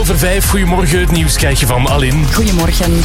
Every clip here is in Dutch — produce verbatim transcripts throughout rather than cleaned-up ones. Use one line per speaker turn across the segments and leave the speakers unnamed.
over vijf. Goedemorgen, het nieuws krijg je van Aline.
Goedemorgen.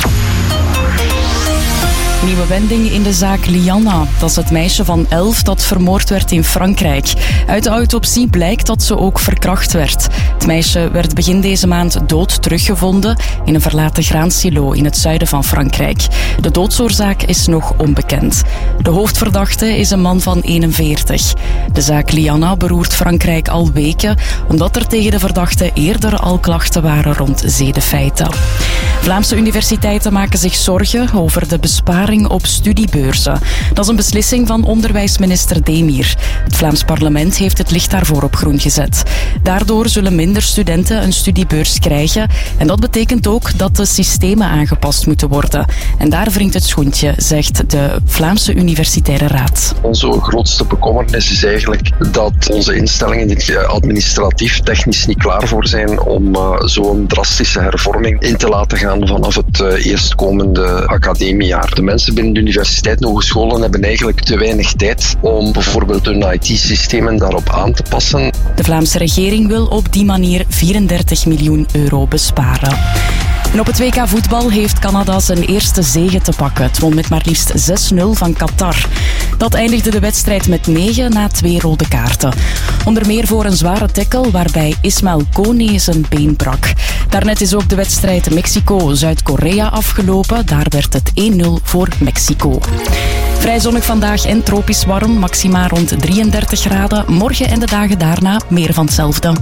Nieuwe wending in de zaak Lianna. Dat is het meisje van elf dat vermoord werd in Frankrijk. Uit de autopsie blijkt dat ze ook verkracht werd. Het meisje werd begin deze maand dood teruggevonden in een verlaten graansilo in het zuiden van Frankrijk. De doodsoorzaak is nog onbekend. De hoofdverdachte is een man van eenenveertig. De zaak Lianna beroert Frankrijk al weken, omdat er tegen de verdachte eerder al klachten waren rond zedenfeiten. Vlaamse universiteiten maken zich zorgen over de besparing op studiebeurzen. Dat is een beslissing van onderwijsminister Demir. Het Vlaams parlement heeft het licht daarvoor op groen gezet. Daardoor zullen minder studenten een studiebeurs krijgen. En dat betekent ook dat de systemen aangepast moeten worden. En daar wringt het schoentje, zegt de Vlaamse Universitaire Raad.
Onze grootste bekommernis is eigenlijk dat onze instellingen er administratief, technisch niet klaar voor zijn om uh, zo'n drastische hervorming in te laten gaan vanaf het uh, eerstkomende academiejaar. De mensen binnen de universiteit, hogescholen, hebben eigenlijk te weinig tijd om bijvoorbeeld hun I T-systemen daarop aan te passen.
De Vlaamse regering wil op die manier vierendertig miljoen euro besparen. En op het W K voetbal heeft Canada zijn eerste zege te pakken. Het won met maar liefst zes nul van Qatar. Dat eindigde de wedstrijd met negen na twee rode kaarten. Onder meer voor een zware tackle waarbij Ismael Kone zijn been brak. Daarnet is ook de wedstrijd Mexico-Zuid-Korea afgelopen. Daar werd het één nul voor Mexico. Vrij zonnig vandaag en tropisch warm. Maxima rond drieëndertig graden. Morgen en de dagen daarna meer van hetzelfde.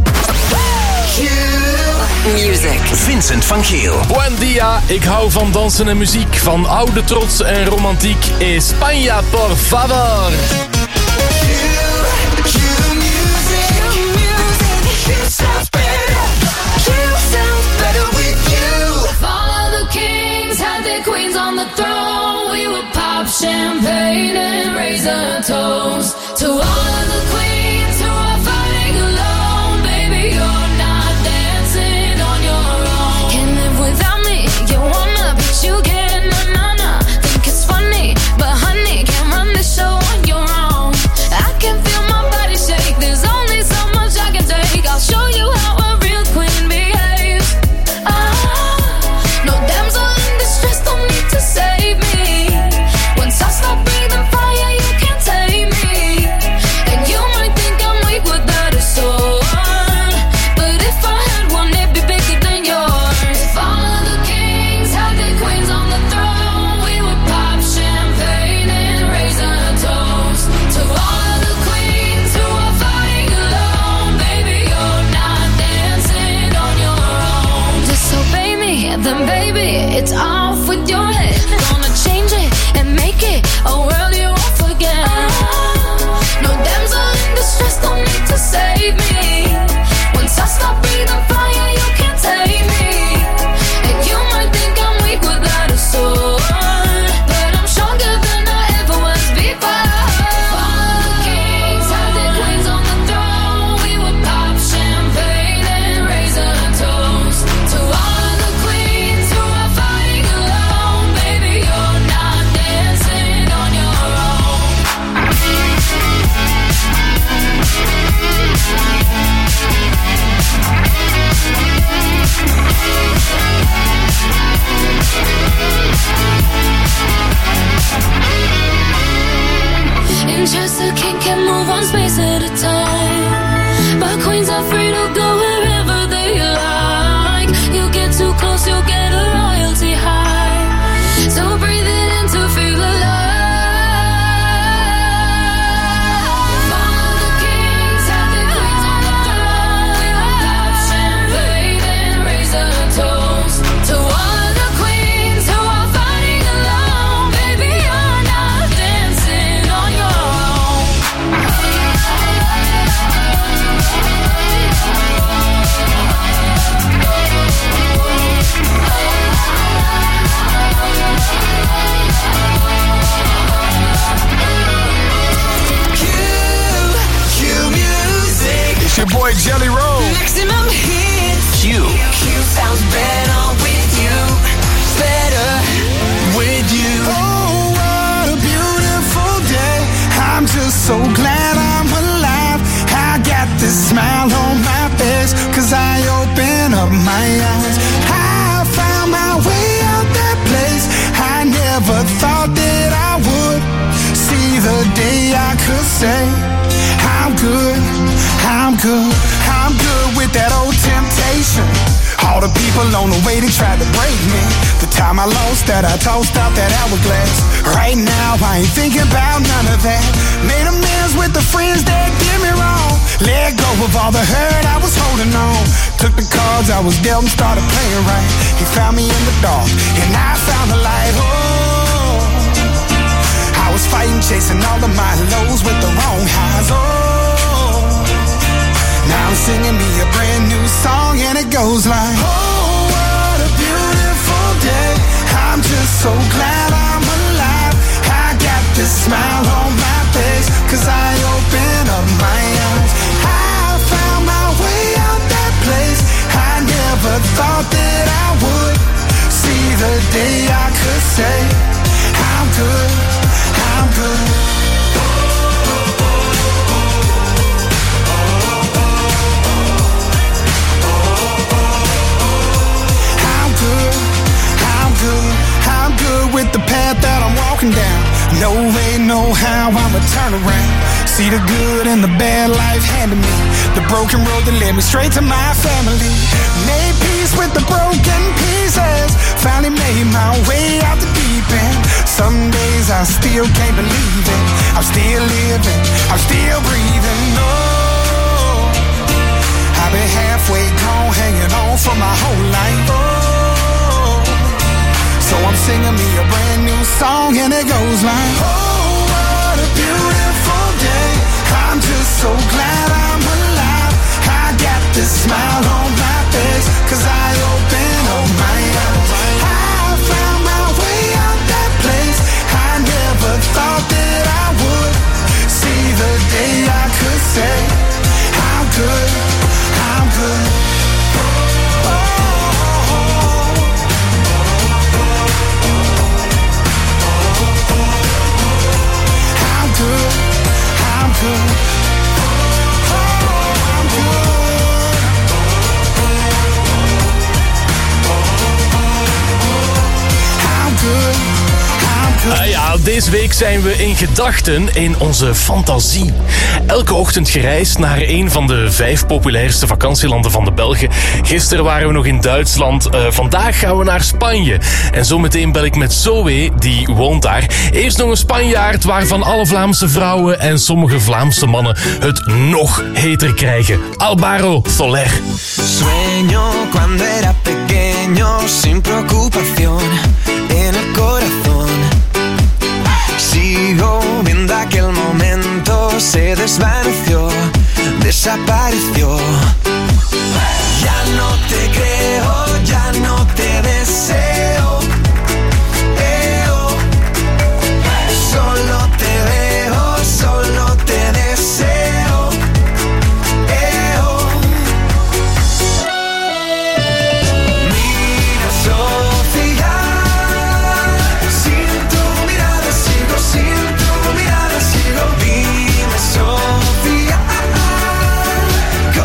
Music. Vincent van Geel.
Buen dia, ik hou van dansen en muziek. Van oude trots en romantiek. España, por favor.
Champagne and raise a toast to all of the queens who are fighting alone. Baby, you're not dancing on your own. Can't live without me, you wanna, but you can't, na na na. Think it's funny, but honey, can't run the show on your own. I can feel my body shake, there's only so much I can take. I'll show you how a real queen behaves. Ah, no damsel in distress, don't need to save me. Once I stop breathing fire, you can't tame me. And you might think I'm weak without a sword, but if I had one, it'd be bigger than yours. If all of the kings had their queens on the throne, we would pop champagne and raise a toast to all of the queens who are fighting alone. Baby, you're not dancing on your own. Disobey me, then baby, it's off with your head. Gonna change it and make it a world you won't forget. No damsel in distress, don't need to save me. Once I stop breathing fire, you can't tame me. And you might think I'm weak without a sword, but I'm stronger than I ever was before. If all the kings had their queens on the throne, we would pop champagne and raise a toast to all of the queens who are fighting alone.
up my eyes. I found my way out that place. I never thought that I would see the day I could say I'm good, I'm good, I'm good with that old temptation. All the people on the way, they tried to break me. The time I lost that, I tossed out that hourglass. Right now, I ain't thinking about none of that. Made amends with the friends that did me wrong. Let go of all the hurt I was holding on. Took the cards I was dealt and started playing right. He found me in the dark, and I found the light. Oh, I was fighting, chasing all of my lows with the wrong highs. Oh, now I'm singing me a brand new song, and it goes like, oh, what a beautiful day. I'm just so glad I'm alive. I got this smile on my face, cause I opened up my eyes. I found my way out that place. I never thought that I would see the day I could say I'm good, I'm good. I'm good with the path that I'm walking down. No way, no how, I'ma turn around. See the good and the bad life handed me. The broken road that led me straight to my family. Made peace with the broken pieces. Finally made my way out the deep end. Some days I still can't believe it. I'm still living, I'm still breathing. No, I've been halfway gone, hanging on for my whole life. Oh, so I'm singing me a brand new song, and it goes like, oh, what a beautiful day. I'm just so glad I'm alive. I got this smile on my face, cause I opened up my eyes. I found my way out that place. I never thought that I would see the day I could say I'm good, I'm good. I'm good. Oh, I'm good. I'm good. I'm good.
Uh, ja, deze week zijn we in gedachten in onze fantasie. Elke ochtend gereisd naar een van de vijf populairste vakantielanden van de Belgen. Gisteren waren we nog in Duitsland. Uh, vandaag gaan we naar Spanje. En zometeen bel ik met Zoe, die woont daar. Eerst nog een Spanjaard waarvan alle Vlaamse vrouwen en sommige Vlaamse mannen het nog heter krijgen. Álvaro Soler.
Sueño cuando era pequeño, sin preocupación en el corazón. Sigo viendo aquel momento, se desvaneció, desapareció. Ya no te creo, ya no te deseo. Eo. Solo te veo, solo te deseo. Eo. Mira, Sofía, sin tu mirada sigo, sin tu mirada sigo. Dime, Sofía,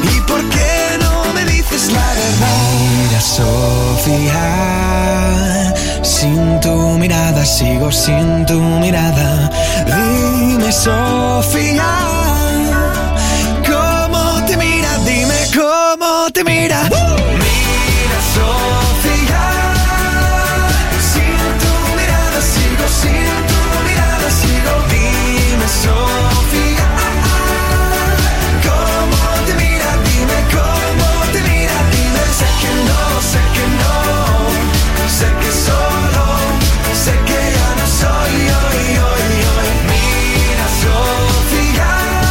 ¿Y por qué no me dices la verdad? Mira, Sofía, sin tu mirada sigo sin tu mirada. Dime, Sofía, ¿cómo te mira? Dime cómo te mira. Mira, Sofía, sin tu mirada sigo, sin tu mirada sigo. Dime, Sofía, ¿cómo te mira? Dime cómo te mira. Dime, sé que no, sé que no, sé que solo, sé que ya no soy hoy, hoy, hoy. Mira, Sofía,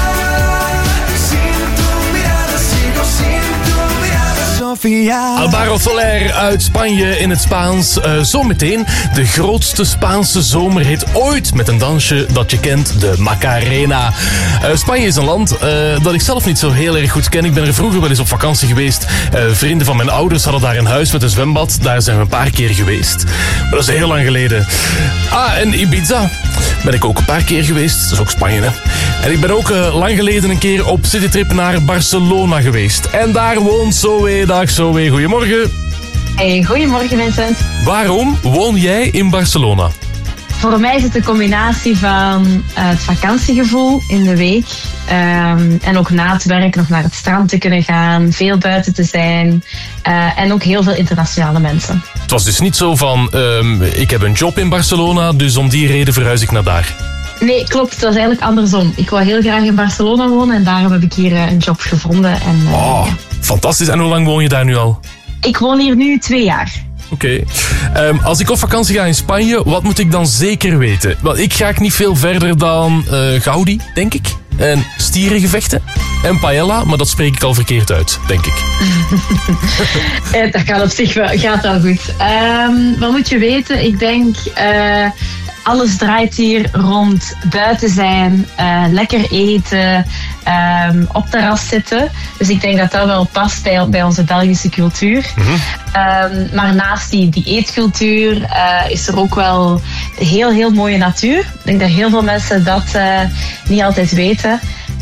sin tu mirada sigo, sin tu mirada, Sofía.
Alvaro Soler uit Spanje in het Spaans. Uh, zometeen de grootste Spaanse zomerhit ooit met een dansje dat je kent, de Macarena. Uh, Spanje is een land uh, dat ik zelf niet zo heel erg goed ken. Ik ben er vroeger wel eens op vakantie geweest. Uh, vrienden van mijn ouders hadden daar een huis met een zwembad. Daar zijn we een paar keer geweest. Maar dat is heel lang geleden. Ah, en Ibiza ben ik ook een paar keer geweest. Dat is ook Spanje, hè. En ik ben ook uh, lang geleden een keer op citytrip naar Barcelona geweest. En daar woont Zoe. Dag Zoe, goedemorgen.
Hey, goedemorgen Vincent.
Waarom woon jij in Barcelona?
Voor mij is het een combinatie van uh, het vakantiegevoel in de week um, en ook na het werk nog naar het strand te kunnen gaan, veel buiten te zijn uh, en ook heel veel internationale mensen.
Het was dus niet zo van, um, ik heb een job in Barcelona, dus om die reden verhuis ik naar daar.
Nee, klopt. Het was eigenlijk andersom. Ik wou heel graag in Barcelona wonen en daarom heb ik hier uh, een job gevonden. En, uh,
oh,
ja.
Fantastisch. En hoe lang woon je daar nu al?
Ik woon hier nu twee jaar.
Oké. Okay. Um, als ik op vakantie ga in Spanje, wat moet ik dan zeker weten? Wel, ik ga niet veel verder dan uh, Gaudi, denk ik. En stierengevechten. En paella, maar dat spreek ik al verkeerd uit, denk ik.
Dat gaat op zich wel, gaat wel goed. Um, wat moet je weten? Ik denk... Uh, Alles draait hier rond buiten zijn, uh, lekker eten, um, op terras zitten. Dus ik denk dat dat wel past bij, bij onze Belgische cultuur. Mm-hmm. Um, maar naast die, die eetcultuur uh, is er ook wel heel, heel mooie natuur. Ik denk dat heel veel mensen dat uh, niet altijd weten.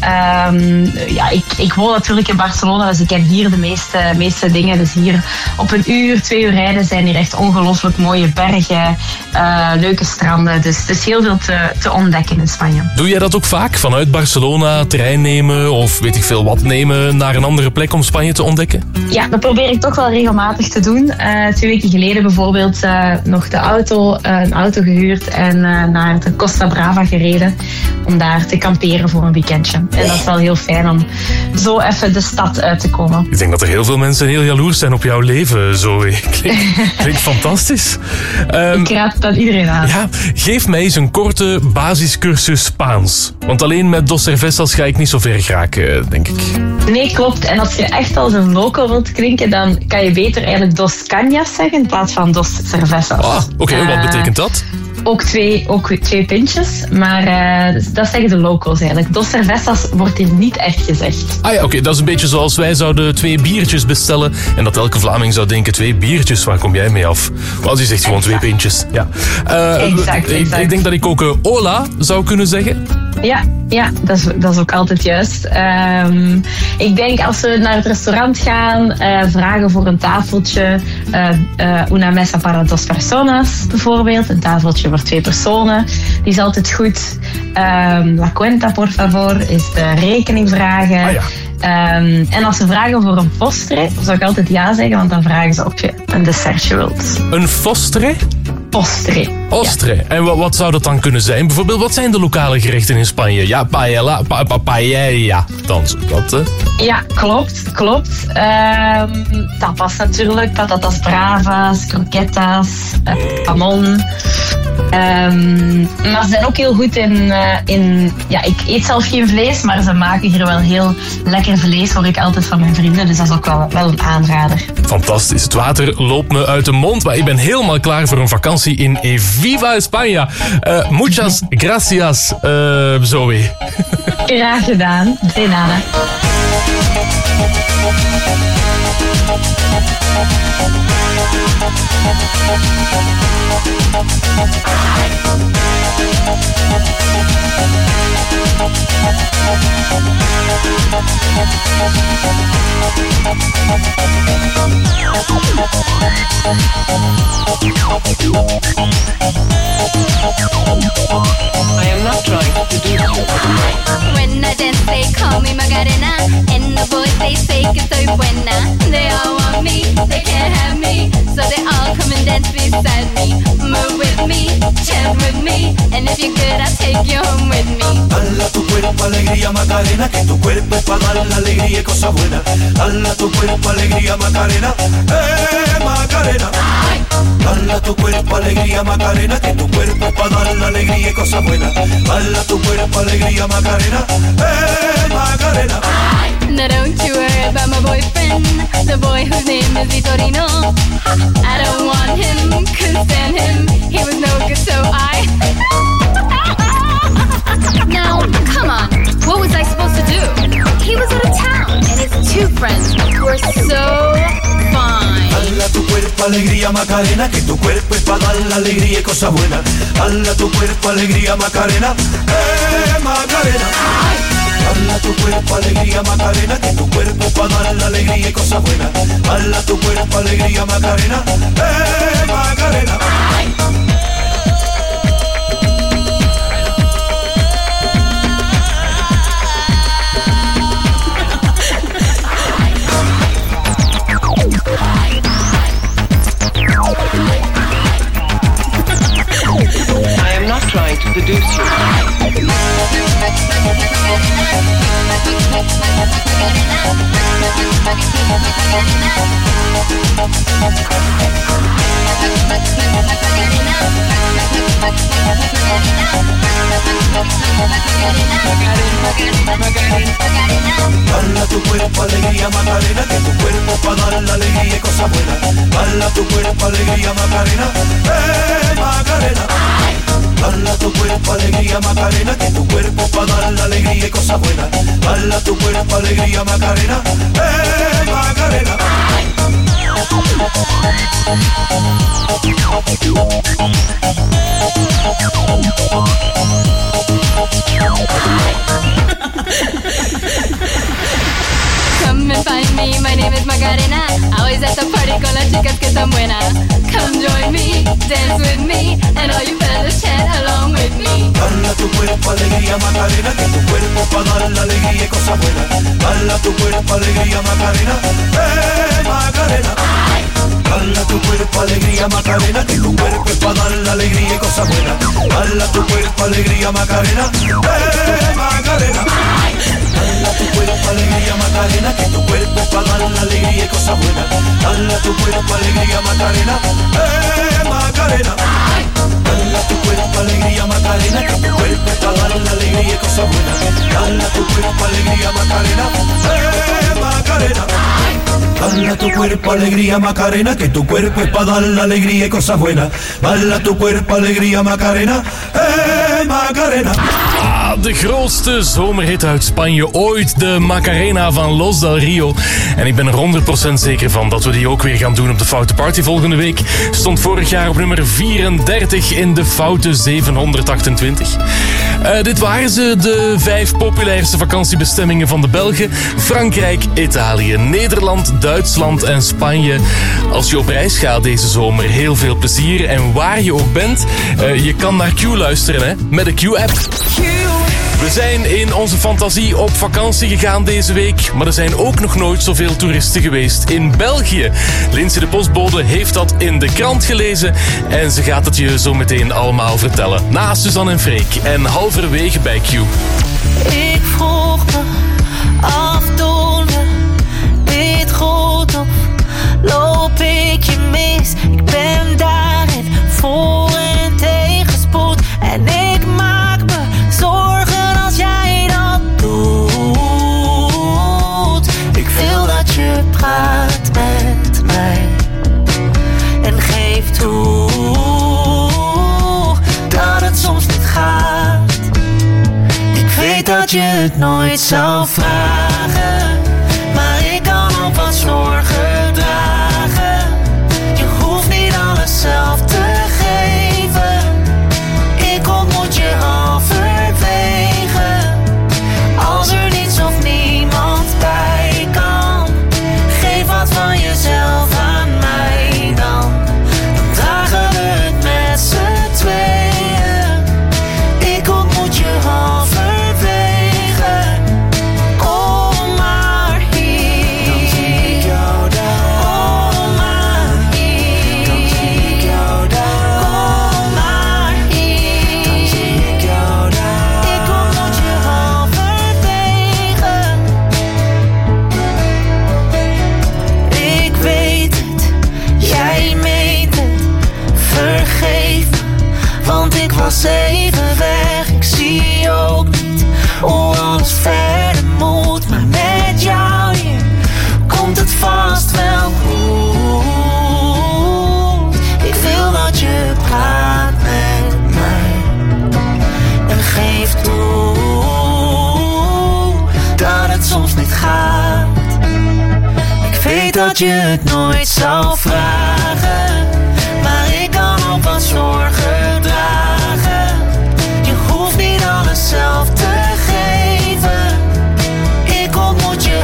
Um, ja, ik, ik woon natuurlijk in Barcelona, dus ik ken hier de meeste, meeste dingen. Dus hier op een uur, twee uur rijden zijn hier echt ongelooflijk mooie bergen, uh, leuke stranden. Dus, dus heel veel te, te ontdekken in Spanje.
Doe jij dat ook vaak? Vanuit Barcelona trein nemen of weet ik veel wat nemen naar een andere plek om Spanje te ontdekken?
Ja, dat probeer ik toch wel regelmatig te doen. Uh, twee weken geleden bijvoorbeeld uh, nog de auto, uh, een auto gehuurd en uh, naar de Costa Brava gereden om daar te kamperen voor een weekendje. En dat is wel heel fijn om zo even de stad uit te komen.
Ik denk dat er heel veel mensen heel jaloers zijn op jouw leven, Zoe. Klinkt, klinkt fantastisch. Um,
ik raad dat iedereen aan.
Ja, geef mij eens een korte basiscursus Spaans. Want alleen met Dos Cervezas ga ik niet zo ver geraken, denk ik.
Nee, klopt. En als je echt als een local wilt klinken, dan kan je beter eigenlijk Dos Cañas zeggen in plaats van Dos Cervezas.
Ah, oké. Okay. Uh, wat betekent dat?
Ook twee, ook twee pintjes, maar uh, dat zeggen de locals eigenlijk. Dos Cervezas wordt hier niet echt gezegd.
Ah ja, oké. Okay. Dat is een beetje zoals wij zouden twee biertjes bestellen en dat elke Vlaming zou denken, twee biertjes, waar kom jij mee af? Als je zegt gewoon exact. Twee pintjes. Ja. Uh,
exact,
ik,
exact.
Ik denk dat ik ook uh, hola zou kunnen zeggen.
Ja, ja dat, is, dat is ook altijd juist. Um, ik denk als we naar het restaurant gaan, uh, vragen voor een tafeltje, uh, uh, una mesa para dos personas bijvoorbeeld, een tafeltje voor twee personen. Die is altijd goed. Um, la cuenta, por favor, is de rekening vragen.
Ah, ja.
um, en als ze vragen voor een postre, zou ik altijd ja zeggen, want dan vragen ze of je een dessertje wilt.
Een postre?
Postre.
Postre. Ja. En wat, wat zou dat dan kunnen zijn? Bijvoorbeeld, wat zijn de lokale gerechten in Spanje? Ja, paella, pa, pa, paella. Dan dat, hè?
Ja, klopt, klopt. Um, tapas natuurlijk, patatas bravas, croquetas, uh, jamon. Um, maar ze zijn ook heel goed in, uh, in... Ja, ik eet zelf geen vlees, maar ze maken hier wel heel lekker vlees, hoor ik altijd van mijn vrienden. Dus dat is ook wel, wel een aanrader.
Fantastisch. Het water loopt me uit de mond, maar ik ben helemaal klaar voor een vakantie in Viva España. Uh, muchas gracias, uh, Zoe.
Graag gedaan. De nada.
I am not trying to do
When I dance, they call me Macarena, and the boys they say que soy buena. They all want me, they can't have me, so they all come and dance beside me. Move with me, chant with me, and if you're good, I'll take you home with me.
Dale a tu cuerpo alegría Macarena, que tu cuerpo es para dar la alegría y cosas buenas. Dale a tu cuerpo alegría Macarena, eh Macarena. Dale a tu cuerpo alegría Macarena, que tu cuerpo es para dar la alegría y cosas buenas. Dale a tu cuerpo alegría Macarena, eh Macarena.
Now don't you worry about my boyfriend, the boy whose name is Vitorino. I don't want him, couldn't stand him, he was no good, so I... Now, come on, what was I supposed to do? He was out of town, and his two friends were so fine.
Dale a tu cuerpo alegría Macarena, que tu cuerpo es para dar la alegría y cosas buenas. Dale a tu cuerpo alegría Macarena, eh Macarena. Dale a tu cuerpo alegría Macarena, que tu cuerpo es para dar la alegría y cosas buenas. Dale a tu cuerpo alegría Macarena, eh Macarena.
I am not trying to seduce you.
Dale a tu cuerpo alegría Macarena, que tu cuerpo es para dar la alegría y cosas buenas. Dale a tu cuerpo alegría Macarena, eh Macarena. Dale a tu cuerpo alegría Macarena, que tu cuerpo es para dar la alegría y cosas buenas. Dale a tu cuerpo alegría Macarena, eh Macarena.
Come and find me, my name is Macarena. Always at the party con las chicas que están buenas. Come join me, dance with me, and all you fellas chant along with me.
Dale a tu cuerpo alegría Macarena, que tu cuerpo es para dar la alegría y cosas buenas. Dale a tu cuerpo alegría Macarena, eh Macarena. Dale a tu cuerpo alegría Macarena, que tu cuerpo es para dar la alegría y cosas buenas. Dale a tu cuerpo alegría Macarena, eh Macarena. Dale a tu cuerpo alegría Macarena, que tu cuerpo es para dar la alegría y cosas buenas. Dale a tu cuerpo alegría Macarena, eh Macarena. Dale a tu cuerpo alegría Macarena, que tu cuerpo es para dar la alegría y cosas buenas. Dale a tu cuerpo alegría Macarena, eh Macarena. Dale a tu cuerpo alegría Macarena, que tu cuerpo es para dar la alegría y cosas buenas. Dale a tu cuerpo alegría Macarena, eh Macarena.
Ah, de grootste zomerhit uit Spanje ooit, de Macarena van Los del Rio. En ik ben er honderd procent zeker van dat we die ook weer gaan doen op de Foute Party volgende week. Stond vorig jaar op nummer vierendertig in de Foute zevenhonderdachtentwintig. Uh, dit waren ze, de vijf populairste vakantiebestemmingen van de Belgen. Frankrijk, Italië, Nederland, Duitsland en Spanje. Als je op reis gaat deze zomer, heel veel plezier. En waar je ook bent, uh, je kan naar Q luisteren, hè, met de Q-app. We zijn in onze fantasie op vakantie gegaan deze week, maar er zijn ook nog nooit zoveel toeristen geweest in België. Lindsay de postbode heeft dat in de krant gelezen en ze gaat het je zo meteen allemaal vertellen. Na Suzanne en Freek en halverwege bij Q.
Ik vroeg me af, doen we dit goed of loop ik je mis? Ik ben daarin voor en tegenspoed en ik maak me zorgen als jij dat doet. Ik wil dat je praat met mij en geef toe dat het soms niet gaat. Ik weet dat je het nooit zou vragen, weet dat je het nooit zou vragen, maar ik kan ook wat zorgen dragen. Je hoeft niet alles zelf te geven. Ik ontmoet je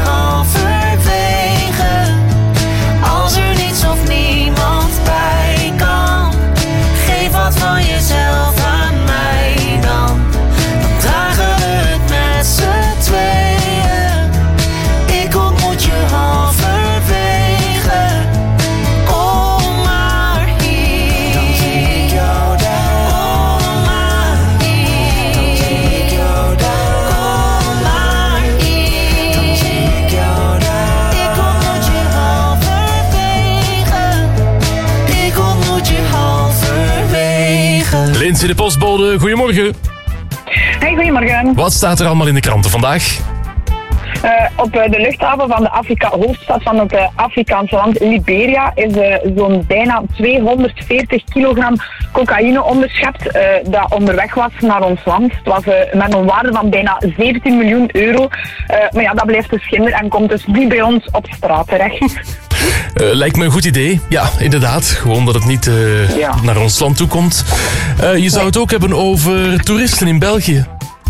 halverwege. Als er niets of niemand bij kan, geef wat van jezelf aan mij dan. Dan dragen we het met z'n tweeën. Ik ontmoet je halverwege. Kom maar hier. Dan zie ik jou daar. Kom maar hier. Dan zie ik jou daar. Kom maar hier. Dan zie ik jou daar. Ik ontmoet je halverwege. Ik ontmoet je halverwege.
Lindsay de postbode, goedemorgen.
Hey, goedemorgen.
Wat staat er allemaal in de kranten vandaag?
Uh, op uh, de luchthaven van de Afrika, hoofdstad van het uh, Afrikaanse land Liberia is uh, zo'n bijna tweehonderdveertig kilogram cocaïne onderschept uh, dat onderweg was naar ons land. Het was uh, met een waarde van bijna zeventien miljoen euro. Uh, maar ja, dat blijft dus schinder en komt dus niet bij ons op straat terecht.
Uh, lijkt me een goed idee. Ja, inderdaad. Gewoon dat het niet uh,
Ja.
naar ons land toe komt. Uh, je zou het ook hebben over toeristen in België.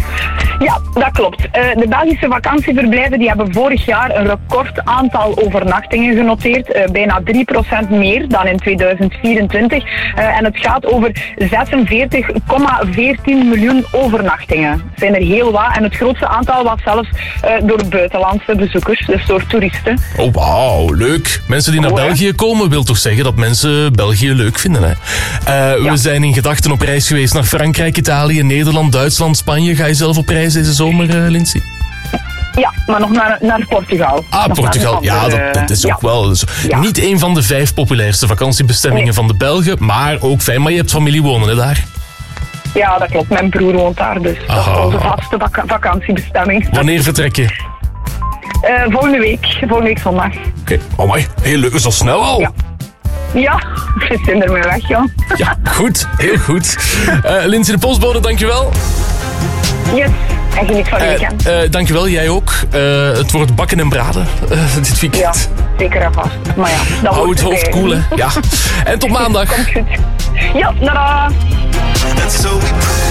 Ja, dat klopt. Uh, de Belgische vakantieverblijven die hebben vorig jaar een record aantal overnachtingen genoteerd. Uh, bijna drie procent meer dan in tweeduizend vierentwintig. Uh, en het gaat over zesenveertig komma veertien miljoen overnachtingen. Dat zijn er heel wat. En het grootste aantal was zelfs uh, door buitenlandse bezoekers, dus door toeristen.
Oh, wauw, leuk. Mensen die naar
Oh, hè?
België komen, wil toch zeggen dat mensen België leuk vinden, hè? Uh,
Ja.
We zijn in gedachten op reis geweest naar Frankrijk, Italië, Nederland, Duitsland, Spanje. Ga je zelf op reis deze zomer, uh, Lindsay?
Ja, maar nog naar, naar Portugal.
Ah,
Nog
Portugal.
naar een
Ja,
andere-
dat, dat is ook
ja.
wel dus
Ja.
niet een van de vijf populairste vakantiebestemmingen
Nee.
van de Belgen, maar ook fijn. Maar je hebt familie wonen, hè, daar?
Ja, dat klopt. Mijn broer woont daar, dus dat is
Aha.
onze vaste vaka- vakantiebestemming.
Wanneer vertrek je?
Uh, volgende week, volgende week zondag.
Oké, oh my, heel leuk, is al snel al.
Ja. Ja, we zijn ermee weg, joh.
Ja, goed, heel goed. Uh, Lindsay de postbode, dankjewel.
Yes, en geniet van je weekend.
Uh, uh, dankjewel, jij ook. Uh, het wordt bakken en braden uh, dit
Ja,
weekend.
zeker en vast. Maar ja, dat
Hou
hoort
het hoofd
erbij.
koel, hè. Ja. En tot maandag.
Komt goed. Ja, tada!
And so we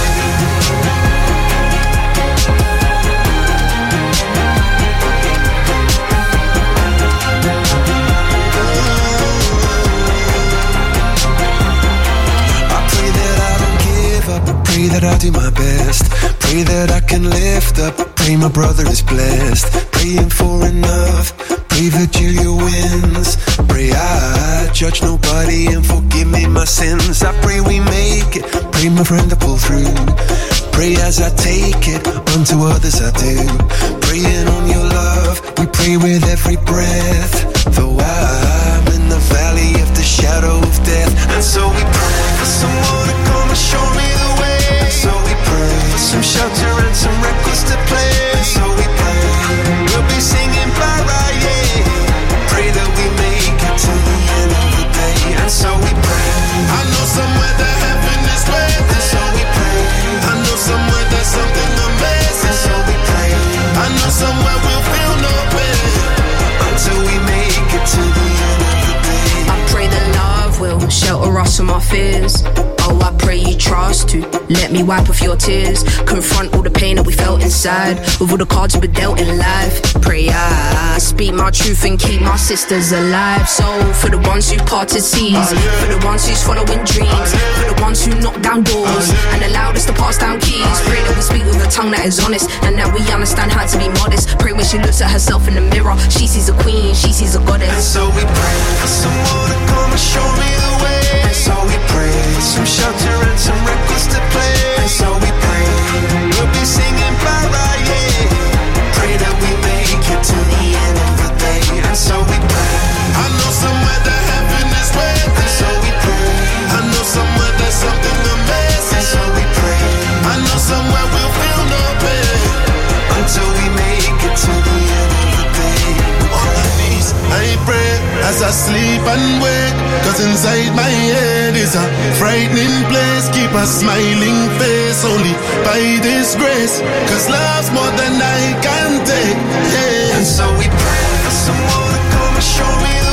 pray that I do my best. Pray that I can lift up. Pray my brother is blessed. Praying for enough. Pray Virgilia wins. Pray I judge nobody and forgive me my sins. I pray we make it. Pray my friend to pull through. Pray as I take it. Unto others I do. Praying on your love. We pray with every breath. Though I'm in the valley of the shadow of death. And so we pray for someone to come and show me the way. And so we pray for some shelter and some records to play. And so we pray we'll be singing para, yeah. Pray that we make it to the end of the day. And so we pray. I know somewhere that heaven is waiting. And so we pray. I know somewhere there's something amazing. And so we pray. I know somewhere we'll feel no pain until we make it to the end of the day.
I pray that love will shelter us from our fears. Oh, I pray you trust to let me wipe off your tears. Confront all the pain that we felt inside with all the cards we've been dealt in life. Pray I speak my truth and keep my sisters alive. So for the ones who parted seas, for the ones who's following dreams, for the ones who knock down doors and allowed us to pass down keys. Pray that we speak with a tongue that is honest and that we understand how to be modest. Pray when she looks at herself in the mirror, she sees a queen, she sees a goddess.
And so we pray for someone to come and show me the way. And so we pray for some shelter and some records to play. And so we pray we'll be singing para, yeah. Pray that we make it to the end of the day. And so we pray. I know somewhere that heaven is waiting. And so we pray. I know somewhere there's something amazing. And so we pray. I know somewhere we'll feel no pain until we make it to the end of the day. On my knees, I pray as I sleep and wake. Cause inside my head is a frightening place. Keep a smiling face only by this grace. Cause love's more than I can take, yeah. And so we pray for someone to come and show me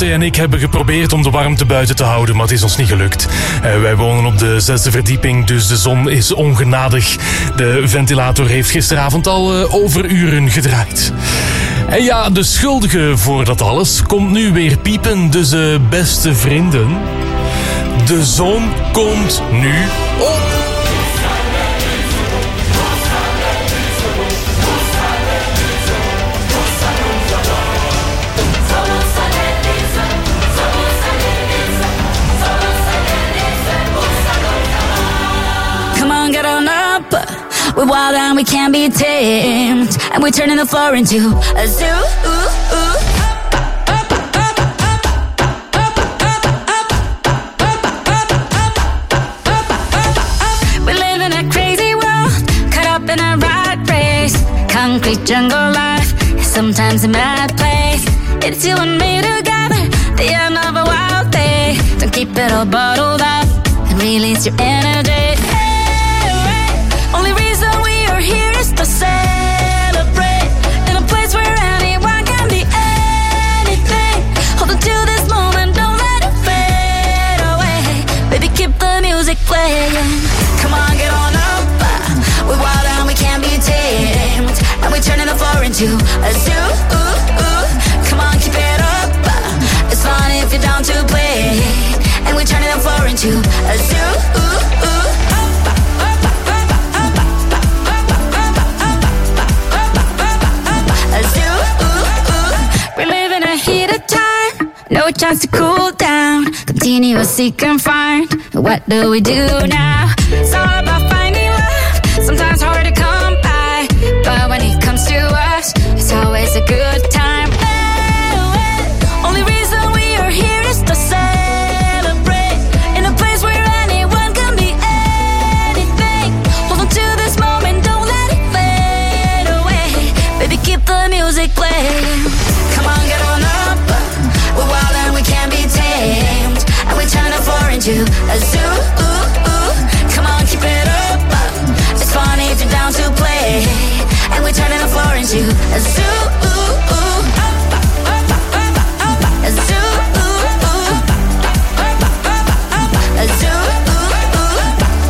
Charlotte en ik hebben geprobeerd om de warmte buiten te houden, maar het is ons niet gelukt. Uh, wij wonen op de zesde verdieping, dus de zon is ongenadig. De ventilator heeft gisteravond al uh, overuren gedraaid. En ja, de schuldige voor dat alles komt nu weer piepen, dus uh, beste vrienden. De zon komt nu op.
We're wild and we can't be tamed, and we're turning the floor into a zoo. Ooh, ooh. We live in a crazy world, caught up in a rat race. Concrete jungle life is sometimes a mad place. It's you and me together, the end of a wild day. Don't keep it all bottled up and release your energy. Only reason we are here is to celebrate in a place where anyone can be anything. Hold on to this moment, don't let it fade away. Baby, keep the music playing. Come on, get on up. We're wild and we can't be tamed, and we're turning the floor into a zoo. Ooh, ooh. Come on, keep it up. It's fun if you're down to play, and we're turning the floor into a zoo. Ooh, ooh. No chance to cool down, continuously confined. What do we do now? It's all about finding love, sometimes hard to come by, but when it comes to us, it's always a good time. Oh, oh. Only reason we are here is to celebrate in a place where anyone can be anything. Hold on to this moment, don't let it fade away. Baby, keep the music playing. Come on, get on up. We're wild and we can't be tamed, and we're turning the floor into a zoo. Ooh, ooh. Come on, keep it up. It's fun if you're down to play, and we're turning the floor into a zoo. Ooh, ooh. A zoo. Ooh, ooh. A zoo. Ooh, ooh.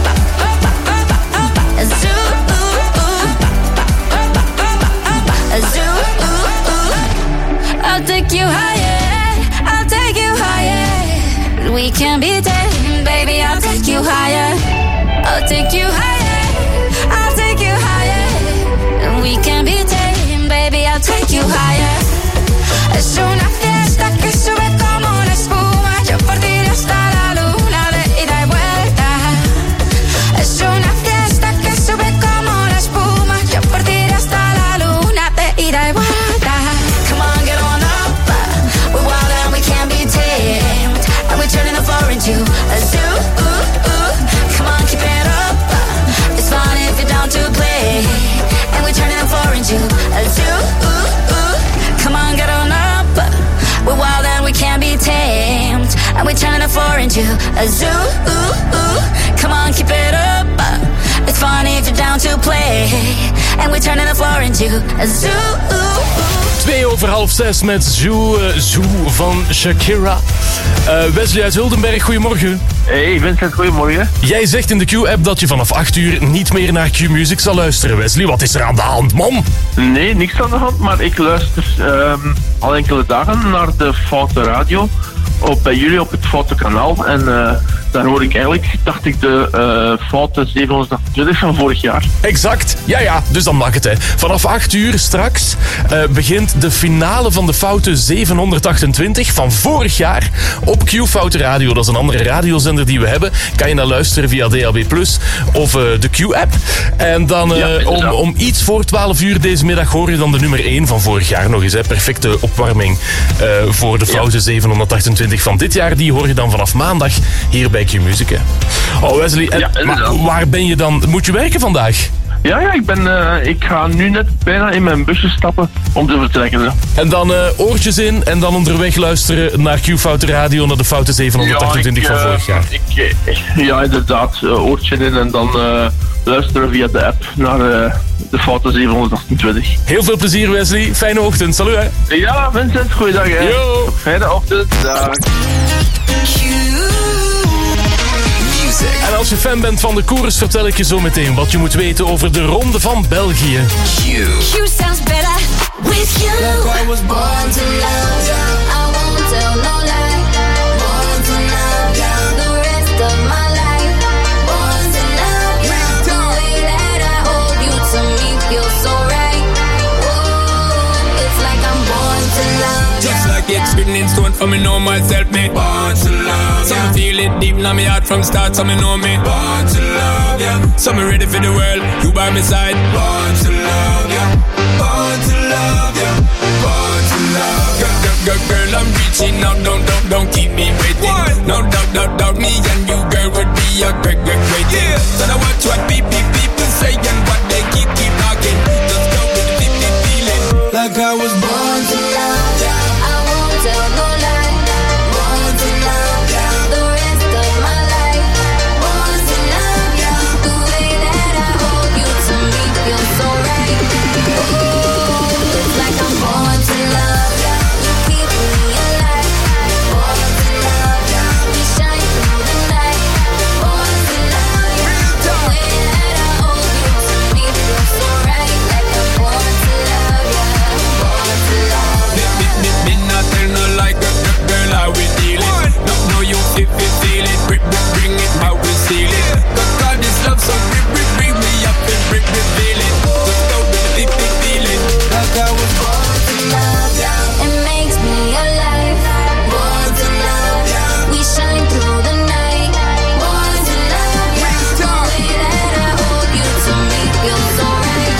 A zoo. Ooh, ooh. A zoo. Ooh, ooh. I'll take you higher. We can be tamed, baby, I'll take you higher. I'll take you higher, I'll take you higher. And we can be tamed, baby, I'll take you higher. Es una fiesta que sube como una espuma. Yo por ti hasta la luna de ida y vuelta. Es una fiesta que sube como una espuma. Yo por ti hasta la luna de ida y vuelta. Come on, get on up. We're wild and we can't be tamed, and we're turning the floor into a zoo. Ooh, ooh. Come on, keep it up. It's fun if you're down to play, and we're turning the floor into a zoo. Ooh, ooh. Come on, get on up. We're wild and we can't be tamed, and we're turning the floor into a zoo. Ooh, ooh. Come on, keep it up. It's fun if you're down to play, and we're turning the floor into a zoo. Ooh, ooh.
Twee over half zes met Zoo, uh, Zoo van Shakira. Uh, Wesley uit Huldenberg, goedemorgen.
Hey Vincent, goedemorgen.
Jij zegt in de Q-app dat je vanaf acht uur niet meer naar Q-Music zal luisteren. Wesley, wat is er aan de hand, man?
Nee, niks aan de hand, maar ik luister um, al enkele dagen naar de Foute Radio op, bij jullie op het Foute kanaal. En uh, daar hoor ik eigenlijk, dacht ik, de uh, Foute zevenhonderdachtentwintig van vorig jaar.
Exact, ja ja, dus dan mag het hè. Vanaf acht uur straks uh, begint de finale van de Foute zevenhonderdachtentwintig van vorig jaar op Q Foute Radio. Dat is een andere radiozender die we hebben. Kan je naar luisteren via D A B plus of uh, de Q-app. En dan uh, ja, om, om iets voor twaalf uur deze middag hoor je dan de nummer één van vorig jaar nog eens. Hè. Perfecte opwarming uh, voor de Foute ja. zevenhonderdachtentwintig van dit jaar. Die hoor je dan vanaf maandag hier bij Q-Music. Hè. Oh Wesley, en,
ja,
maar waar ben je dan? Moet je werken vandaag?
Ja, ja, ik, ben, uh, ik ga nu net bijna in mijn busje stappen om te vertrekken. Hè.
En dan uh, oortjes in en dan onderweg luisteren naar Q-Foute Radio, naar de Foute zevenhonderdachtentwintig ja, ik, uh, van vorig jaar.
Ik, ja, inderdaad. Uh, oortje in en dan uh, luisteren via de app naar uh, de Foute zevenhonderdachtentwintig.
Heel veel plezier, Wesley. Fijne ochtend. Salut, hè.
Ja, Vincent. Goeiedag, hè.
Yo.
Fijne ochtend. Dag.
En als je fan bent van de koers, vertel ik je zo meteen wat je moet weten over de Ronde van België.
Q. Q sounds better with you. Like I was born to love you. I won't tell no lie. Born to love you. The rest of my life. Born to love you. The way that I hold you to me feels so right. Whoa, it's like I'm born to love you.
Just like it's written in stone for me, know myself, me born to love. So I feel it deep in my heart from start, so me know me born to love, yeah. So me ready for the world, you by my side. Born to love, yeah. Born to love, yeah. Born to love, yeah. Girl, girl, girl, girl, I'm reaching out, don't, don't, don't keep me waiting. What? No doubt, doubt, doubt, me and you, girl, would be a great, great, great thing. Yeah. So now watch what people, people say and what they keep, keep talking. Just go with the deep, deep feeling.
Like I was born to love you. I won't tell no lie. Born to love you. The rest of my life. Born to love you. The way that I hold you to me feels so right. Ooh, it's like I'm born to love you. You keep me alive. Born to love you. We shine through the night. Born to love you. The way that I hold you to me feels so right. Like I'm born to love you. Born to love you.
Me, me, me not tell no like a girl, girl, how we dealing. No, no, you feel, feel, feel it. Bring, bring, bring it, how we seal it. Cause God this love so bring, bring, bring me up and bring, bring, feel it. Just go with the deep, deep feeling.
Like I was born to love you. It makes me alive. Born to love you. We shine through the night. Born to love you. The way that I hold you to me feels so right.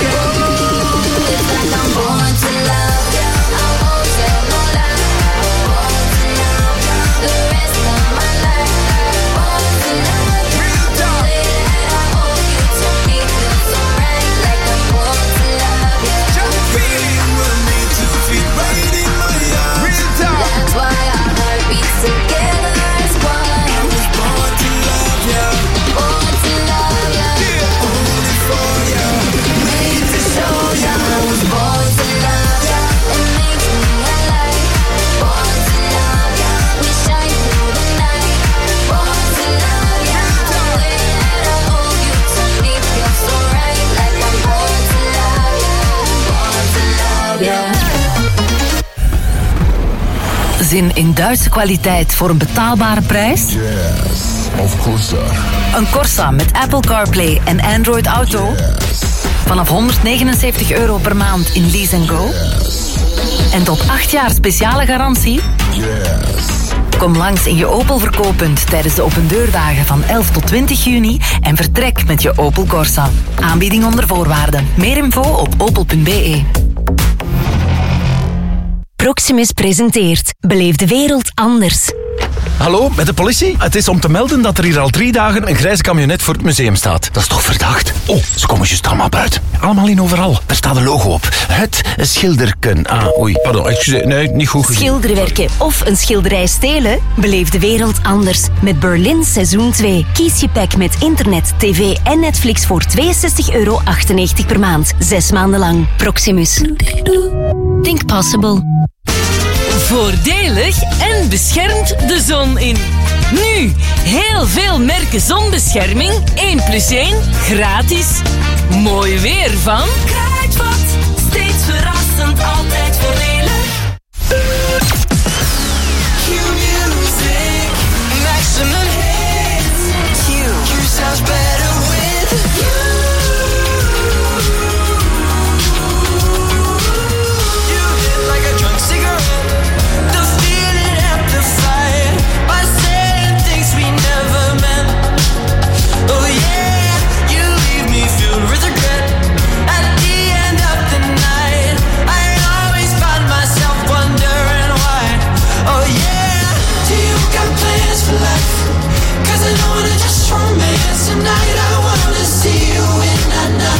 Ooh, it's like I'm born to love you. I won't tell no lie. Born to love you. The rest of my life. Born to love you. The way that I hold you to me feels so right. Like I'm born to love you.
Feeling we're made to feel right in my arms.
That's why our heart beats together as one.
I was born to love you.
Born to love you.
Only for you. Made to show you.
I was born to love you. It makes me alive. Born to love you. We shine through the night. Born to love you. The way that I hold you to me feels so right. Like I'm born to love you. Born to love you.
Zin in Duitse kwaliteit voor een betaalbare prijs?
Yes, of course.
Een Corsa met Apple CarPlay en Android Auto?
Yes.
Vanaf honderdnegenenzeventig euro per maand in Lease and Go?
Yes.
En tot acht jaar speciale garantie?
Yes.
Kom langs in je Opel verkooppunt tijdens de opendeurdagen van elf tot twintig juni en vertrek met je Opel Corsa. Aanbieding onder voorwaarden. Meer info op opel punt be.
Proximus presenteert Beleef de wereld anders.
Hallo, met de politie? Het is om te melden dat er hier al drie dagen een grijze camionet voor het museum staat. Dat is toch verdacht? Oh, ze komen juist allemaal buiten. Allemaal in overal. Daar staat een logo op. Het schilderken. Ah, oei, pardon, excuseer. Nee, niet goed gezien.
Schilderwerken of een schilderij stelen? Beleef de wereld anders met Berlin Seizoen twee. Kies je pack met internet, tv en Netflix voor tweeënzestig euro achtennegentig per maand. Zes maanden lang. Proximus. Think possible.
Voordelig en beschermt de zon in. Nu, heel veel merken zonbescherming. één plus één, gratis. Mooi weer van Kruidvat. Steeds verrassend, altijd voordelig.
Q-music, maximum hits. Q, Q sounds better with you. You hit like a drunk cigarette. The feeling amplified by saying things we never meant. Oh yeah, you leave me filled with regret. At the end of the night, I always find myself wondering why. Oh yeah, do you got plans for life? Cause I don't wanna just romance tonight. I wanna see you in that night.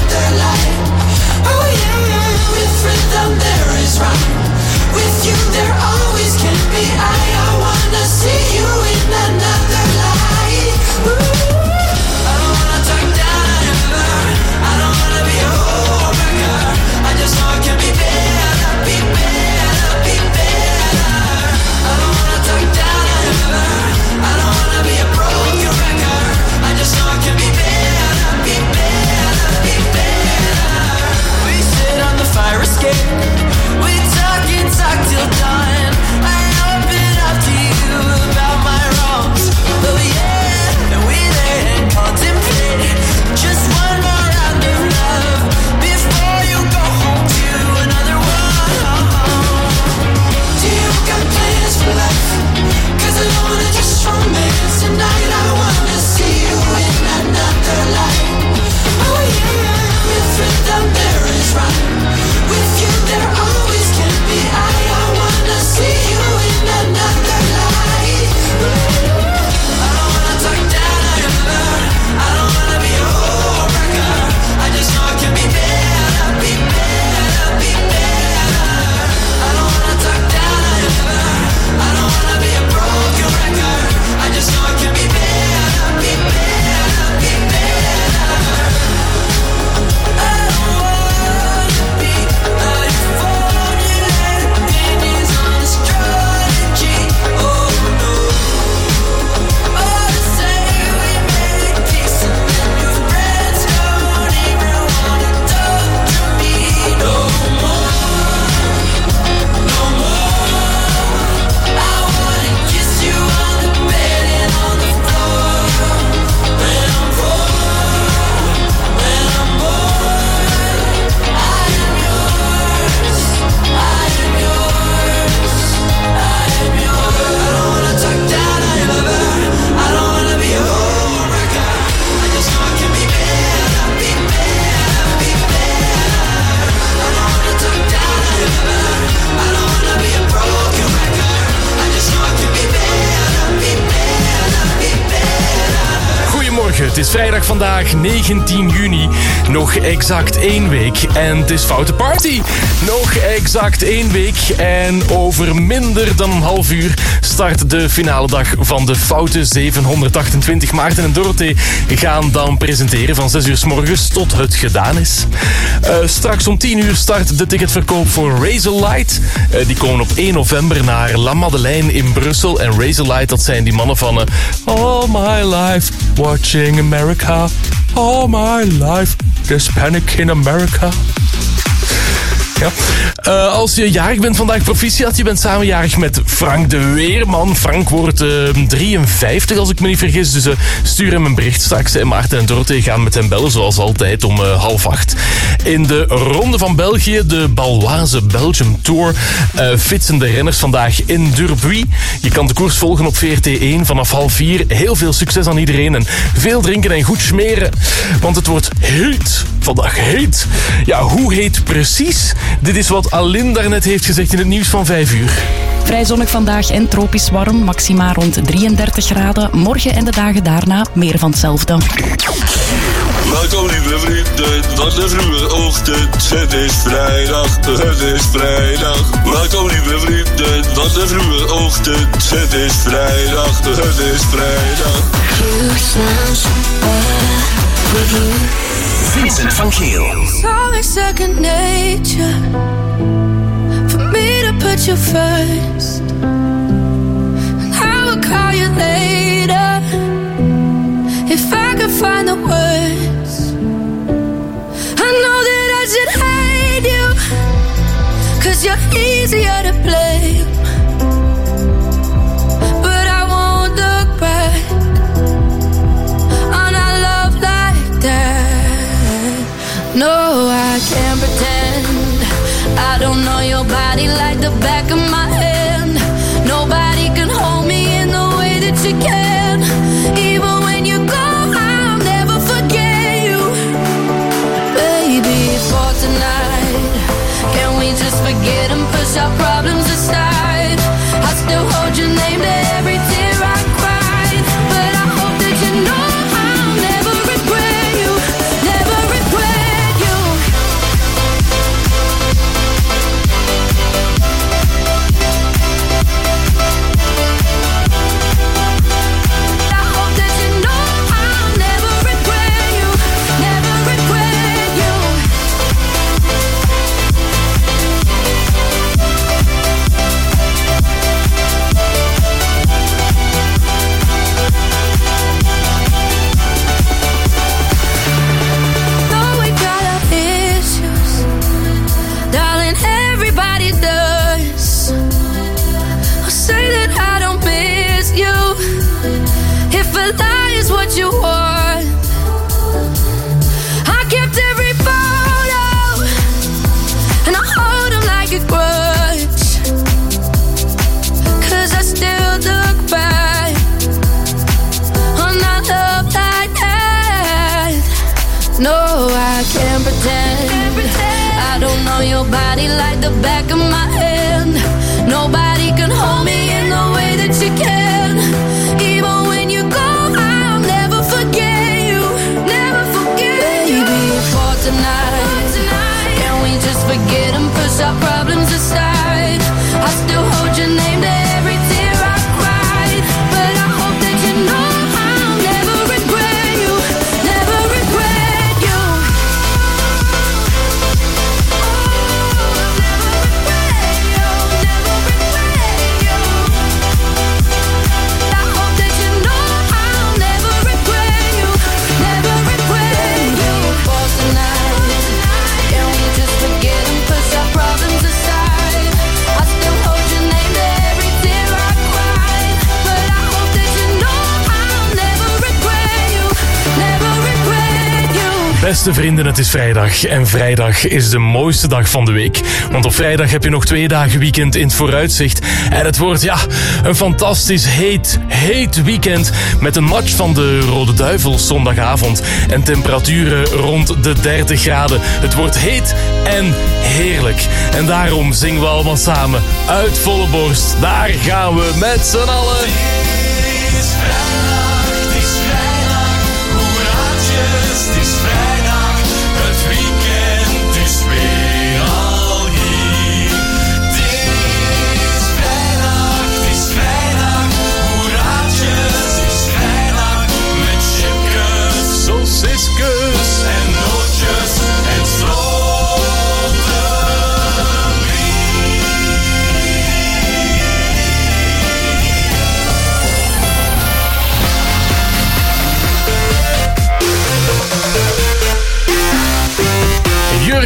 Goedemorgen, het is vrijdag vandaag, negentien juni. Nog exact één week en het is Foute Party. Nog exact één week en over minder dan een half uur start de finale dag van de Foute zevenhonderdachtentwintig. Maarten en Dorothee gaan dan presenteren van zes uur 's morgens tot het gedaan is. Uh, straks om tien uur start de ticketverkoop voor Razorlight. Uh, die komen op één november naar La Madeleine in Brussel. En Razorlight, dat zijn die mannen van... Uh, All my life watching America. All my life there's panic in America. Ja. Uh, als je jarig bent vandaag, proficiat. Je bent samenjarig met Frank de Weerman. Frank wordt uh, drieënvijftig, als ik me niet vergis. Dus uh, stuur hem een bericht straks. En Maarten en Dorothee gaan met hem bellen, zoals altijd, om uh, half acht. In de Ronde van België, de Baloise Belgium Tour, uh, fietsen de renners vandaag in Durbuy. Je kan de koers volgen op V R T één vanaf half vier. Heel veel succes aan iedereen en veel drinken en goed smeren. Want het wordt heet. Vandaag heet. Ja, hoe heet precies? Dit is wat Aline daarnet heeft gezegd in het nieuws van vijf uur.
Vrij zonnig vandaag en tropisch warm, maxima rond drieëndertig graden. Morgen en de dagen daarna meer van hetzelfde.
Welkom lieve vrienden, wat een vroege ochtend, het is vrijdag, het is vrijdag. Welkom lieve vrienden, wat een vroege ochtend, het is vrijdag, het is vrijdag.
Vincent van Geel.
It's always second nature for me to put you first. And I will call you later if I could find the words. I know that I should hate you, 'cause you're easier to blame. But I won't look back on our love like that. No, I can't pretend I don't know your body like the back of my hand. Nobody can hold me in the way that you can. Even when you go, I'll never forget you. Baby, for tonight, can we just forget and push our problems aside? I still hold your name to every tear I cried. But I hope that you know I'll never regret you. Never regret you. I hope that you know I'll never regret you. Never regret you. Though we got our issues, darling, everybody does. I'll say that I don't miss you. If a lie is what you want, I kept every photo and I hold them like a grudge. 'Cause I still look back on our love like that. No, I can't pretend I don't know your body like the back of my hand. Nobody can hold me in the way that you can. Even when you go, I'll never forget you. Never forget you. Baby, for tonight, can we just forget and push our problems aside? I still hold your name to every tear I cried. But I hope that you know I'll never regret you. Never regret you. I hope that you know I'll never regret you. Never regret you. For tonight, can we just forget and push our problems aside? I still hold your name to every tear I cried. But I hope that you know I'll never regret you. Never regret you.
Beste vrienden, het is vrijdag. En vrijdag is de mooiste dag van de week. Want op vrijdag heb je nog twee dagen weekend in het vooruitzicht. En het wordt, ja, een fantastisch heet, heet weekend. Met een match van de Rode Duivels zondagavond. En temperaturen rond de dertig graden. Het wordt heet en heerlijk. En daarom zingen we allemaal samen uit volle borst. Daar gaan we met z'n allen.
Het is vrijdag, het is vrijdag, hoe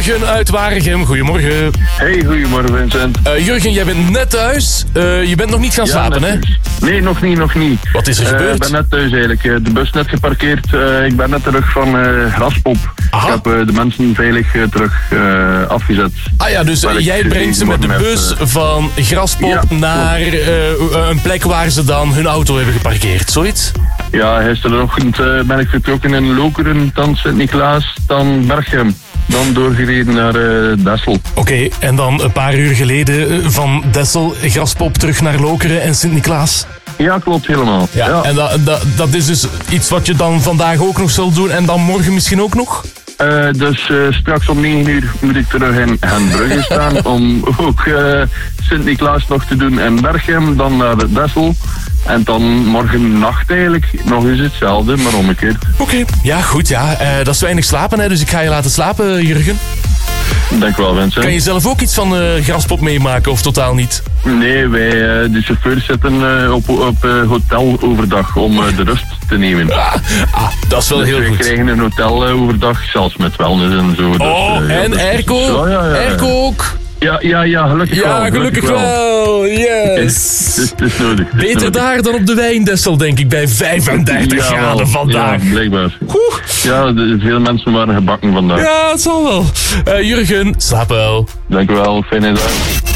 Jurgen uit Waregem. Goedemorgen.
Hey, goedemorgen Vincent.
Uh, Jurgen, jij bent net thuis. Uh, je bent nog niet gaan
ja,
slapen, hè?
Nee, nog niet, nog niet.
Wat is er
uh,
gebeurd?
Ik ben net thuis eigenlijk. De bus net geparkeerd. Uh, ik ben net terug van uh, Graspop.
Aha.
Ik heb uh, de mensen veilig uh, terug uh, afgezet.
Ah ja, dus uh, jij brengt ze met de bus heb, uh, van Graspop ja, naar uh, een plek waar ze dan hun auto hebben geparkeerd, zoiets?
Ja, gisterochtend uh, ben ik vertrokken in Lokeren, dan Sint-Niklaas, dan Berchem. Dan doorgereden naar uh, Dessel.
Oké, okay, en dan een paar uur geleden uh, van Dessel, Graspop terug naar Lokeren en Sint-Niklaas?
Ja, klopt, helemaal.
Ja,
ja.
En dat, dat, dat is dus iets wat je dan vandaag ook nog zult doen en dan morgen misschien ook nog?
Uh, dus uh, straks om negen uur moet ik terug in Gentbrugge staan om ook uh, Sint-Niklaas nog te doen in Berchem, dan naar Dessel. En dan morgen nacht eigenlijk nog eens hetzelfde, maar omgekeerd.
Oké, okay. Ja goed, ja. Uh, dat is weinig slapen, hè, dus ik ga je laten slapen, Jurgen.
Dank wel, Vincent.
Kan je zelf ook iets van uh, Graspop meemaken of totaal niet?
Nee, wij, uh, de chauffeurs zitten uh, op, op uh, hotel overdag om uh, de rust te nemen.
Ah, ah dat is wel
dus
heel
wij
goed.
We krijgen een hotel uh, overdag, zelfs met wellness en zo.
Oh, dus, uh, en ja, airco? Ja, ja, ja. Airco ook?
Ja, ja, ja, gelukkig
ja,
wel.
Ja, gelukkig, gelukkig wel. wel. Yes.
Het is, is nodig. Het is
Beter
nodig.
daar dan op de Wijndessel, denk ik, bij vijfendertig
ja,
graden
wel.
vandaag.
Ja, blijkbaar.
Oeh.
Ja, de, veel mensen waren gebakken vandaag.
Ja, het zal wel. Uh, Jurgen, slaap wel.
Dank u wel, fijne dag.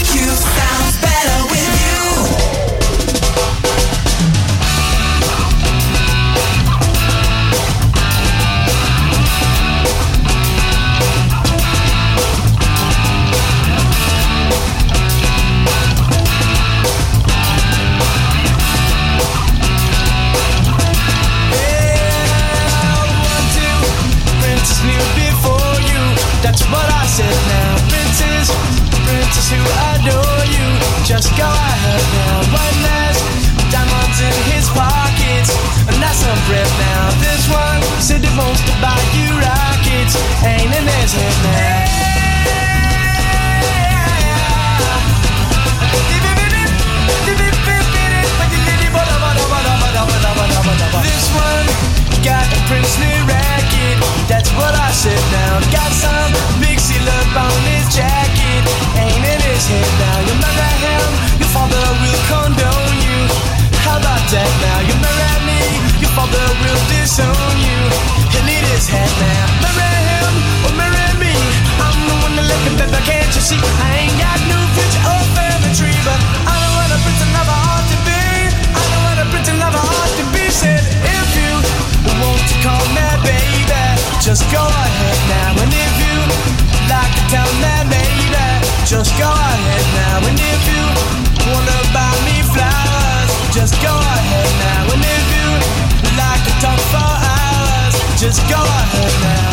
Just go ahead now. One last diamonds in his pockets, and that's some bread now. This one said he wants to buy you rockets, ain't in his head now. This one got a princely racket, that's what I said now. Got some big seal up on his jacket, ain't in his head now. You marry him, your father will condone you. How about that now? You marry me, your father will disown you. He'll need his head now. Marry him or marry me, I'm the one that left him better, can't you see? I ain't got no future or family tree, but I know what a prince and lover ought to be. I know what a prince and lover ought to be. Said if you want to call me baby, just go ahead now. And if you like to tell me baby, just go ahead now. And if you wanna buy me flowers, just go ahead now. And if you like to talk for hours, just go ahead now.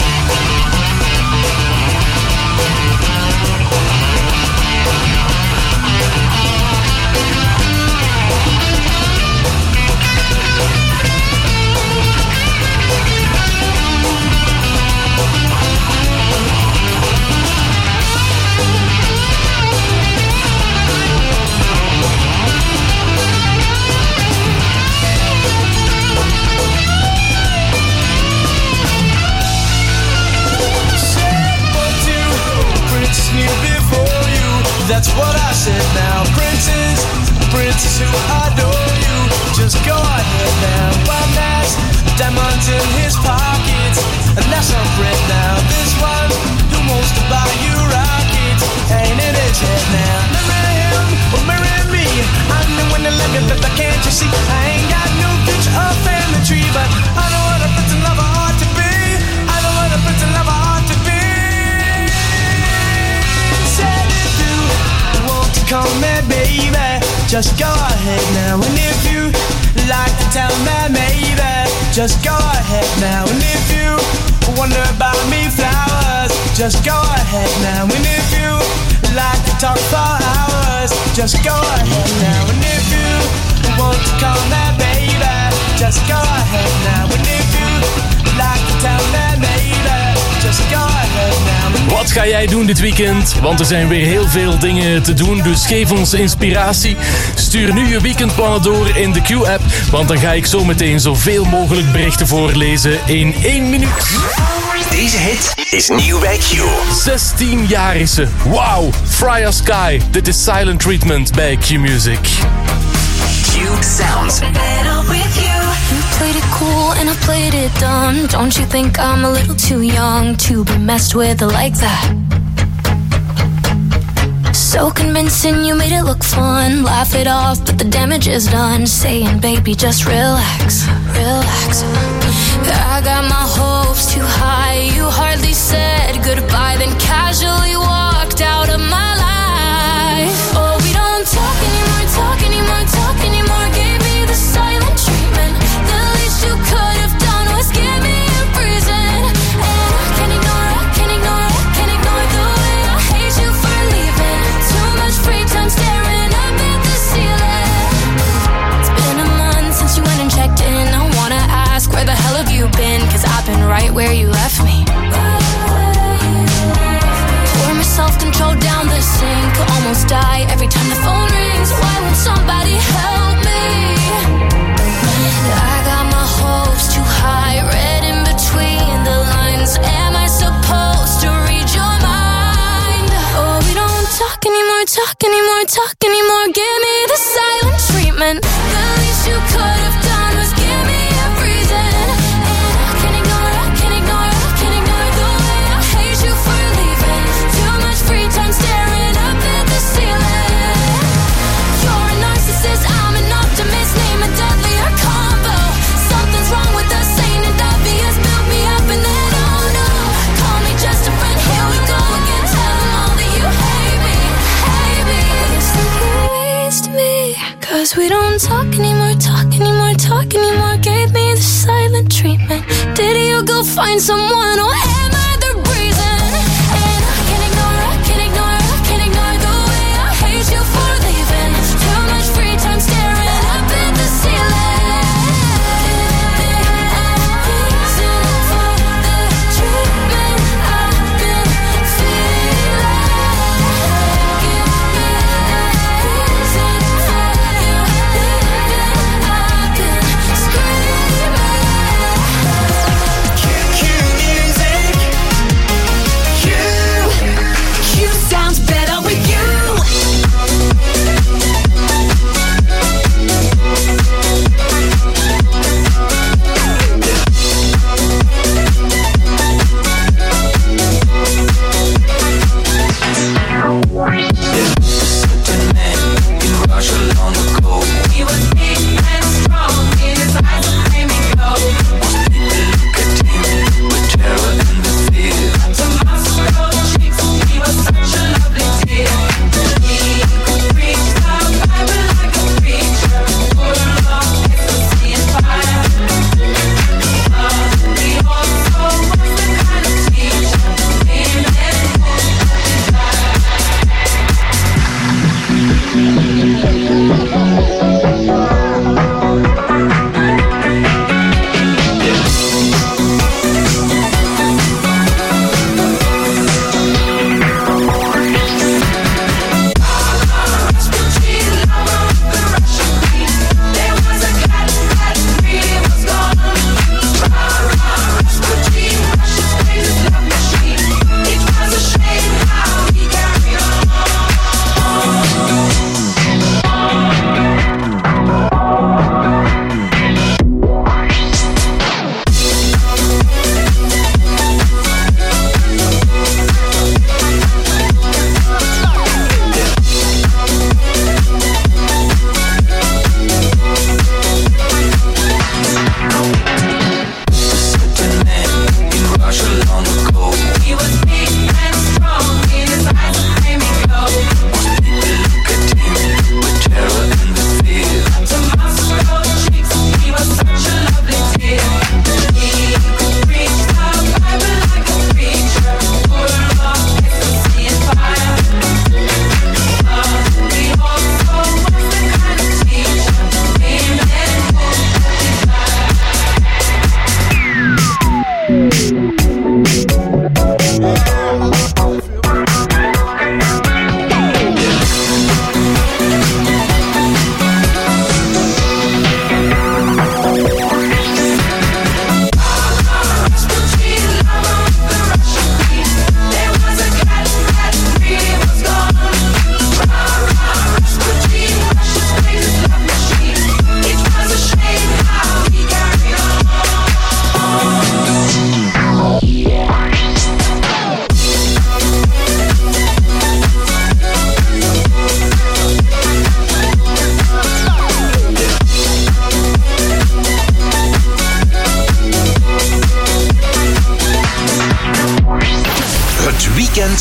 That's what I said now. Princes, princes who adore you, just go ahead now. One has diamonds in his pockets, and that's some bread now. This one who wants to buy you rockets, ain't in his head now. Marry him or marry me, I'm the one that left you, but can't you see? I ain't got no future or family tree, but I know what a prince and lover ought to be. I know what a prince and lover ought to be. Said if you want to call me baby, just go ahead now. And if you like to tell me maybe, just go ahead now. And if you wonder about me flowers, just go ahead now. And if you like to talk for hours, just go ahead now. And if you want to call me baby, just go ahead now. And if you like to tell me maybe, just go ahead now.
Wat ga jij doen dit weekend? Want er zijn weer heel veel dingen te doen, dus geef ons inspiratie. Stuur nu je weekendplannen door in de Q-app, want dan ga ik zo meteen zoveel mogelijk berichten voorlezen in één minuut.
Deze hit is nieuw bij Q.
zestien jaar is ze. Wauw. Fryer Sky. Dit is Silent Treatment bij Q Music.
Q Sounds.
Better with you. You played it cool and I played it dumb. Don't you think I'm a little too young to be messed with like that? So convincing, you made it look fun. Laugh it off, but the damage is done. Saying, baby, just relax, relax. I got my hopes too high. You hardly said goodbye, then casually walked out of my life. Oh, we don't talk anymore, talk anymore, talk anymore. Gave me the silent treatment. The least you could have done was give me a reason. And I can't ignore, I can't ignore, I can't ignore the way I hate you for leaving. Too much free time staring up at the ceiling. It's been a month since you went and checked in. I wanna ask, where the hell have you been? Cause I've been right where you left me. Pour my self-control down the sink. Almost die every time the phone rings. Why won't somebody help me? I got my hopes too high, read in between the lines. Am I supposed to read your mind? Oh, we don't talk anymore, talk anymore, talk anymore. Give me the silent treatment. The least you could have done was give me a reason. And I can't ignore, I can't ignore, I can't ignore the way I hate you for leaving. Too much free time staring up at the ceiling. You're a narcissist, I'm an optimist. Name a deadlier combo. Something's wrong with us, ain't it obvious? Built me up and then oh no. Call me just a friend, here we go again. Tell them all that you hate me, hate me. It's like you waste me. Cause we don't talk anymore, talk anymore, talk anymore. Gave me the silent treatment. Did you go find someone or am I the reason? And I can't ignore, I can't ignore, I can't ignore the way I hate you for leaving. Too much free time staring up at the ceiling. Reason for the treatment I've been feeling. Give me a reason for you leaving. I've been screaming.
Q Music.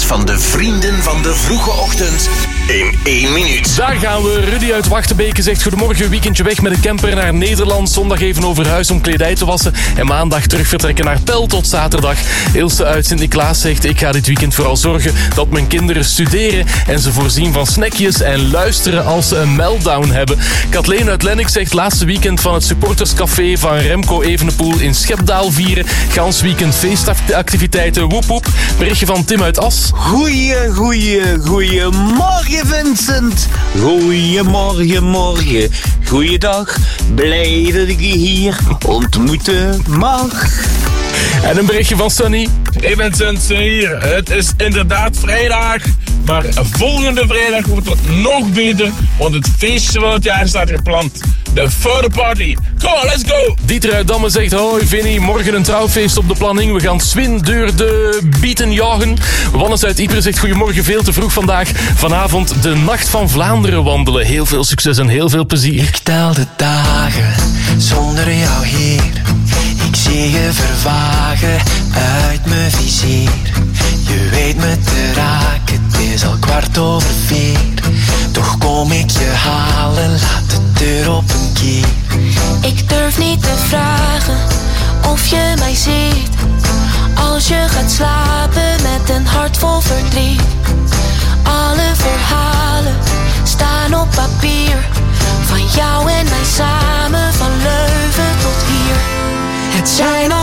hits van de vrienden van de vroege ochtend in één minuut.
Daar gaan we. Rudy uit Wachtenbeke zegt goedemorgen, weekendje weg met een camper naar Nederland. Zondag even over huis om kledij te wassen. En maandag terug vertrekken naar Pel tot zaterdag. Ilse uit Sint-Niklaas zegt ik ga dit weekend vooral zorgen dat mijn kinderen studeren en ze voorzien van snackjes en luisteren als ze een meltdown hebben. Kathleen uit Lennik zegt laatste weekend van het supporterscafé van Remco Evenepoel in Schepdaal vieren. Gans weekend feestactiviteiten, woep woep. Berichtje van Tim uit As.
Goeie, goeie, goeiemorgen Vincent. Goeiemorgen, morgen. Goeiedag, blij dat ik je hier ontmoeten mag.
En een berichtje van Sunny.
Hey Vincent, Sunny hier. Het is inderdaad vrijdag. Maar volgende vrijdag wordt het nog beter. Want het feestje van het jaar staat gepland. De photo party. Come on, let's go.
Dieter uit Damme zegt hoi Vinnie, morgen een trouwfeest op de planning. We gaan Swin door de bieten jagen. Wannes uit Ypres zegt goedemorgen, veel te vroeg vandaag. Vanavond de Nacht van Vlaanderen wandelen. Heel veel succes en heel veel plezier.
Ik tel de dagen zonder jou hier. Ik zie je vervagen uit mijn vizier. Je weet me te raken, het is al kwart over vier. Toch kom ik je halen, laat de deur op een kier.
Ik durf niet te vragen of je mij ziet. Als je gaat slapen met een hart vol verdriet. Alle verhalen staan op papier. Van jou en mij samen, van Leuven tot hier. Het zijn al